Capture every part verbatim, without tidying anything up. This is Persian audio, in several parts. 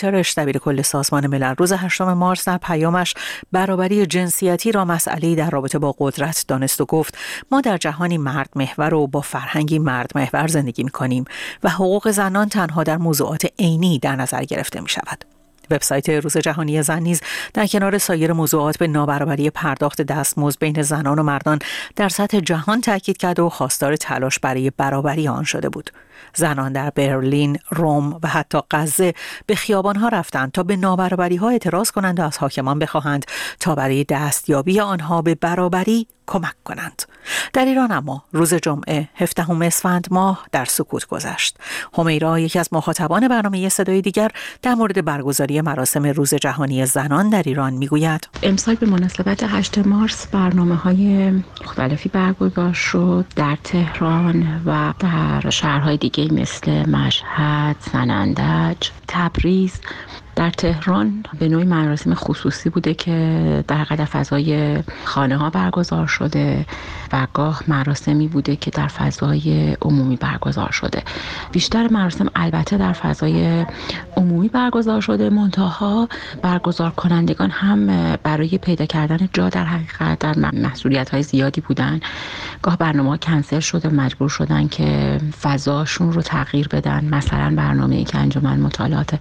گوترش دبیر کل سازمان ملل روز هشتم مارس در پیامش برابری جنسیتی را مسئله‌ای در رابطه با قدرت دانست و گفت ما در جهانی مرد محور و با فرهنگی مرد محور زندگی می‌کنیم و حقوق زنان تنها در موضوعات عینی در نظر گرفته می‌شود. وبسایت روز جهانی زن نیز در کنار سایر موضوعات به نابرابری پرداخت دستمزد بین زنان و مردان در سطح جهان تاکید کرد و خواستار تلاش برای برابری آن شده بود. زنان در برلین، روم و حتی غزه به خیابان‌ها رفتند تا به نابرابری‌ها اعتراض کنند و از حاکمان بخواهند تا برای دستیابی آنها به برابری کمک کنند. در ایران اما روز جمعه هفدهم اسفند ماه در سکوت گذشت. همیرا، یکی از مخاطبان برنامه صدای دیگر، در مورد برگزاری مراسم روز جهانی زنان در ایران میگوید: امسال به مناسبت هشتم مارس برنامه‌های مختلفی برگزار شد در تهران و در شهرهای دیگه مثل مشهد، سنندج، تبریز. در تهران به نوعی مراسم خصوصی بوده که در حقیقت فضای خانه ها برگزار شده و گاه مراسمی بوده که در فضای عمومی برگزار شده. بیشتر مراسم البته در فضای عمومی برگزار شده، منتها برگزار کنندگان هم برای پیدا کردن جا در حقیقت در محصولیت های زیادی بودن. گاه برنامه ها کنسل شده، مجبور شدن که فضاشون رو تغییر بدن. مثلا برنامه‌ای که انجمن مطالعات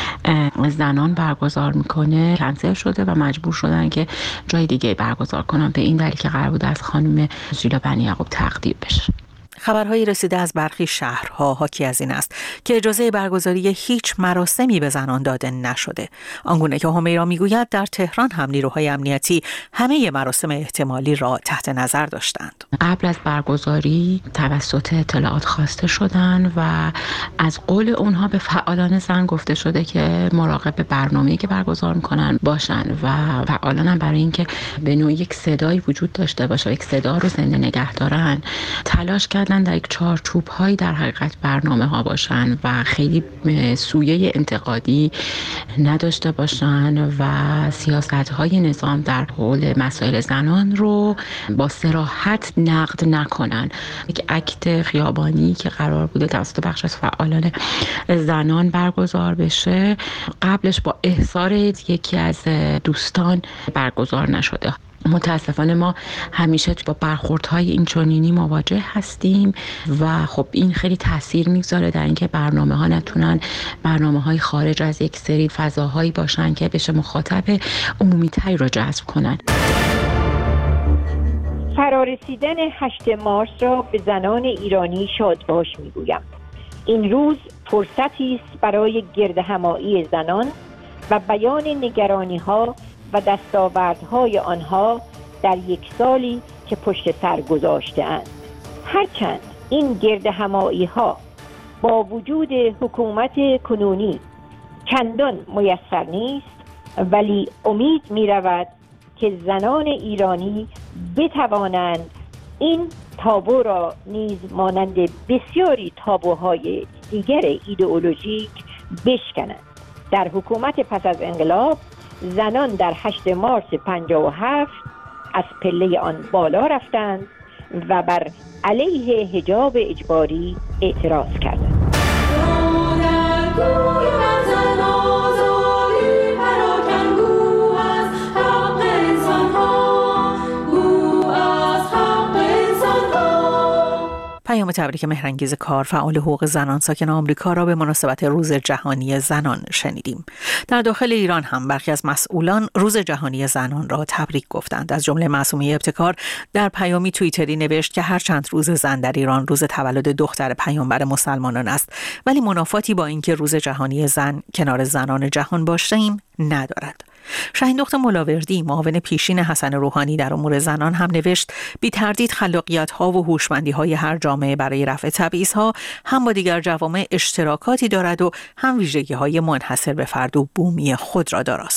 زنان برگزار میکنه کنسل شده و مجبور شدن که جای دیگه برگزار کنن، به این دلیل که قرار بود از خانم ژیلا بنی یعقوب تقدیم بشه. خبرهایی رسیده از برخی شهرها حاکی از این است که اجازه برگزاری هیچ مراسمی به زنان داده نشده. آنگونه که همیرا میگوید در تهران هم نیروهای امنیتی همه مراسم احتمالی را تحت نظر داشتند. قبل از برگزاری توسط اطلاعات خواسته شدند و از قول اونها به فعالان زن گفته شده که مراقب برنامه‌ای که برگزار میکنن باشن و فعالان هم برای اینکه به نوعی یک صدایی وجود داشته باشه، یک صدا رو زنده نگه دارن، تلاش کردن در یک چارچوب هایی در حقیقت برنامه ها باشن و خیلی سویه انتقادی نداشته باشن و سیاست های نظام در حول مسائل زنان رو با صراحت نقد نکنن. یک اکت خیابانی که قرار بوده توسط بخش از فعالان زنان برگزار بشه، قبلش با احضار یکی از دوستان برگزار نشده. متاسفانه ما همیشه با برخوردهای اینچنینی مواجه هستیم و خب این خیلی تاثیر میگذاره در اینکه برنامه ها نتونن برنامه های خارج از یک سری فضاهایی باشن که بشه مخاطب عمومی تری رو جذب کنن. فرارسیدن هشتم مارس را به زنان ایرانی شادباش میگویم. این روز فرصتی است برای گردهمایی زنان و بیان نگرانی ها و دستاوردهای آنها در یک سالی که پشت سر گذاشته‌اند. هرچند این گردهمایی ها با وجود حکومت کنونی چندان میسر نیست، ولی امید می رود که زنان ایرانی بتوانند این تابو را نیز مانند بسیاری تابوهای دیگر ایدئولوژیک بشکنند. در حکومت پس از انقلاب زنان در هشتم مارس پنجاه و هفت از پله آن بالا رفتند و بر علیه حجاب اجباری اعتراض کردند. پیام تبریک مهرانگیز کار، فعال حقوق زنان ساکن آمریکا را به مناسبت روز جهانی زنان شنیدیم. در داخل ایران هم برخی از مسئولان روز جهانی زنان را تبریک گفتند. از جمله معصومه ابتکار در پیامی توییتری نوشت که هرچند روز زن در ایران روز تولد دختر پیامبر مسلمانان است، ولی منافاتی با اینکه روز جهانی زن کنار زنان جهان باشیم ندارد. شاهین دختر ملاوردی، معاون پیشین حسن روحانی در امور زنان، هم نوشت بی تردید خلاقیت‌ها و هوشمندی‌های هر جامعه برای رفع تبعیض‌ها هم با دیگر جوامع اشتراکاتی دارد و هم ویژگی‌های منحصر به فرد و بومی خود را داراست.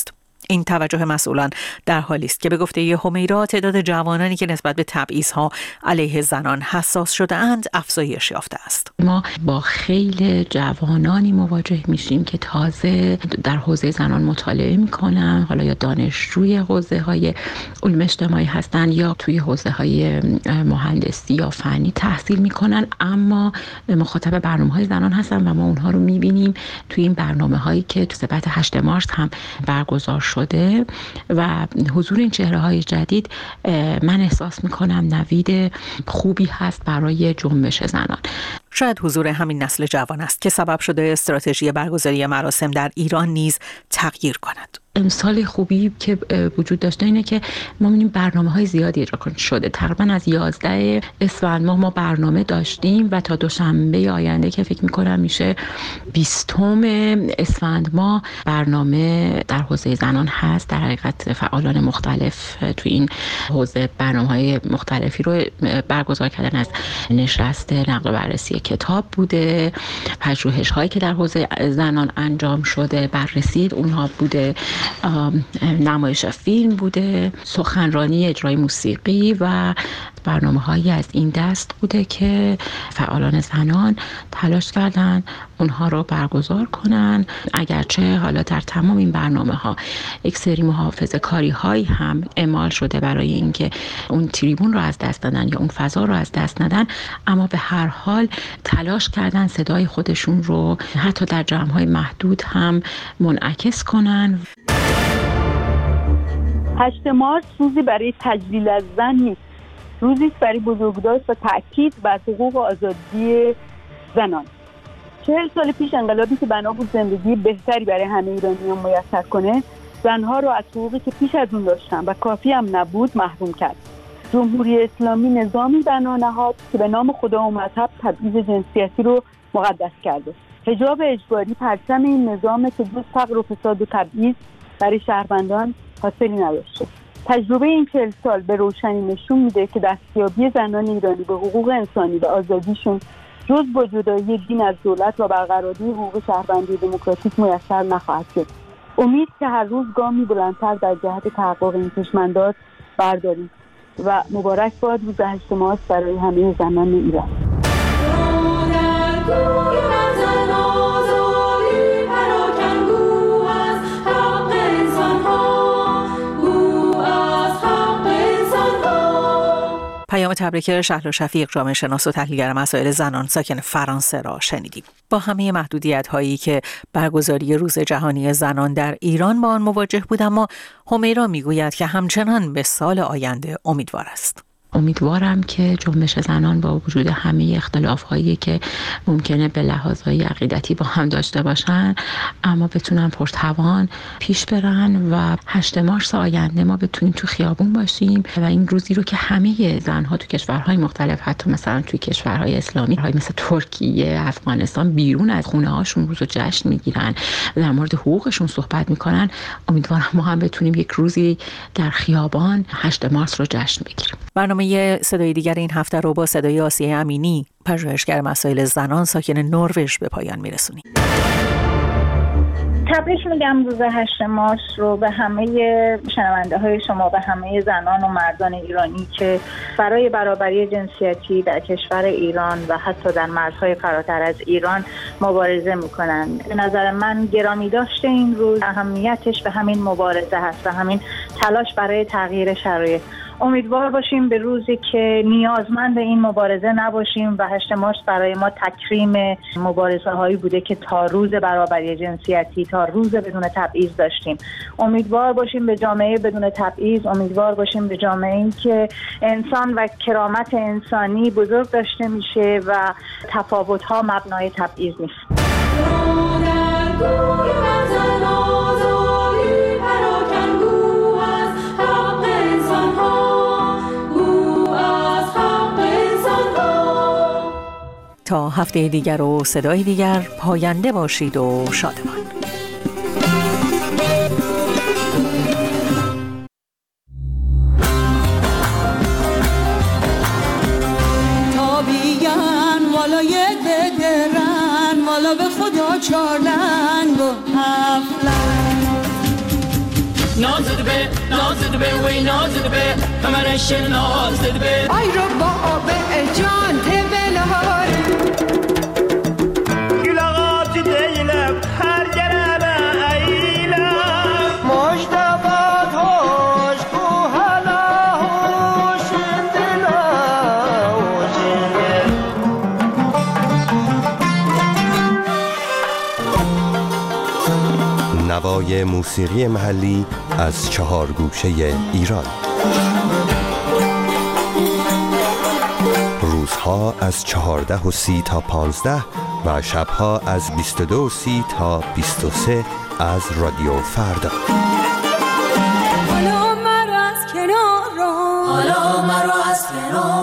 این توجه مسئولان در حالی است که به گفته همیرا تعداد جوانانی که نسبت به تبعیض‌ها علیه زنان حساس شده‌اند افزایش یافته است. ما با خیلی جوانانی مواجه میشیم که تازه در حوزه زنان مطالعه میکنن، حالا یا دانشجوی حوزه های علوم اجتماعی هستن یا توی حوزه های مهندسی یا فنی تحصیل میکنن، اما مخاطب برنامه های زنان هستن و ما اونها رو میبینیم توی این برنامه هایی که تو سبت هشت مارس هم برگزار شده و حضور این چهره های جدید من احساس میکنم نوید خوبی هست برای جنبش زنان. شاید حضور همین نسل جوان است که سبب شده استراتژی برگزاری مراسم در ایران نیز تغییر کند. امسال خوبی که وجود داشته اینه که ما می‌بینیم برنامه‌های زیادی اجرا شده. تقریبا از یازده اسفند ماه ما برنامه داشتیم و تا دوشنبه آینده که فکر می‌کنم میشه بیستم اسفند ماه برنامه در حوزه زنان هست. در حقیقت فعالان مختلف تو این حوزه برنامه‌های مختلفی رو برگزار کردن، از نشست نقل و بررسی کتاب بوده، پژوهش‌هایی که در حوزه زنان انجام شده بررسی اونها بوده، نمایش فیلم بوده، سخنرانی، اجرای موسیقی و برنامه‌هایی از این دست بوده که فعالان زنان تلاش کردن اونها رو برگزار کنن. اگرچه حالا در تمام این برنامه‌ها یک سری محافظه‌کاری هایی هم اعمال شده برای اینکه اون تریبون رو از دست ندن یا اون فضا رو از دست ندن، اما به هر حال تلاش کردن صدای خودشون رو حتی در جمع‌های محدود هم منعکس کنن. هشت مارس روزی برای تجلیل از زن نیست، روزی است برای بزرگداشت و تأکید بر حقوق و آزادی زنان. چهل سال پیش انقلابی که بنا بود زندگی بهتری برای همه ایرانیان میسر کنه، زنها رو از حقوقی که پیش از اون داشتن و کافی هم نبود محروم کرد. جمهوری اسلامی نظامی بنا نهاد که به نام خدا و مذهب تبعیض جنسیتی رو مقدس کرده. حجاب اجباری پرچم این نظامه که جز فقر و فساد و تبعیض برای شهروندان حاصلی نداشته. تجربه این چهل سال به روشنی نشون میده که دستیابی زنان ایرانی به حقوق انسانی و آزادیشون جز با جدایی دین از دولت و برقراری حقوق شهروندی دموکراتیک میسر نخواهد شد. امید که هر روز گامی بلندتر در جهت تحقق این چشم‌انداز برداریم و مبارک باد روز هشت مارس برای همه زنان ایران. پیام تبریک شهلا شفیق، جامعه شناس و تحلیلگر مسائل زنان ساکن فرانسه را شنیدیم. با همه محدودیت هایی که برگزاری روز جهانی زنان در ایران با آن مواجه بود، اما همیرا میگوید که همچنان به سال آینده امیدوار است. امیدوارم که جنبش زنان با وجود همه اختلاف‌هایی که ممکنه به لحاظهای عقیدتی با هم داشته باشن، اما بتونن پرتوان پیش برن و هشت مارس آینده ما بتونیم تو خیابون باشیم و این روزی رو که همه زنها تو کشورهای مختلف، حتی مثلا توی کشورهای اسلامی های مثل ترکیه، افغانستان، بیرون از خونه هاشون روز رو جشن میگیرن و در مورد حقوقشون صحبت میکنن، امیدوارم ما هم بتونیم یک روزی در خیابان هشت مارس رو جشن بگیریم. برنامه صدای دیگر این هفته رو با صدای آسیه امینی، پژوهشگر مسائل زنان ساکن نروژ، به پایان میرسونیم. تبریک میگم روز هشت مارس رو به همه شنونده های شما، به همه زنان و مردان ایرانی که برای برابری جنسیتی در کشور ایران و حتی در مرزهای فراتر از ایران مبارزه میکنن. به نظر من گرامی داشته این روز اهمیتش به همین مبارزه هست و همین تلاش برای تغییر شرایط. امیدوار باشیم به روزی که نیازمند این مبارزه نباشیم و هشت مارس برای ما تکریم مبارزه هایی بوده که تا روز برابری جنسیتی، تا روز بدون تبعیض داشتیم. امیدوار باشیم به جامعه بدون تبعیض، امیدوار باشیم به جامعه‌ای که انسان و کرامت انسانی بزرگ داشته میشه و تفاوت ها مبنای تبعیض نیست. تا هفته دیگر و صدای دیگر، پاینده باشید و شادمان. تابیگن والا یه دگرن والا به خدا چارلنگ و هفلنگ نازد به نازد به وی نازد به کمرش نازد به ای رو با آب جان تبلار گلغات دیلم هر گرم ایلم مجدبات هوش کو حالا هوش دلا نوای موسیقی محلی از چهار گوشه ایران. روزها از چهارده و سی تا پانزده و شبها از بیست و دو و سی تا بیست و سه از رادیو فردا. حالا مرا از کنار حالا مرا از کنار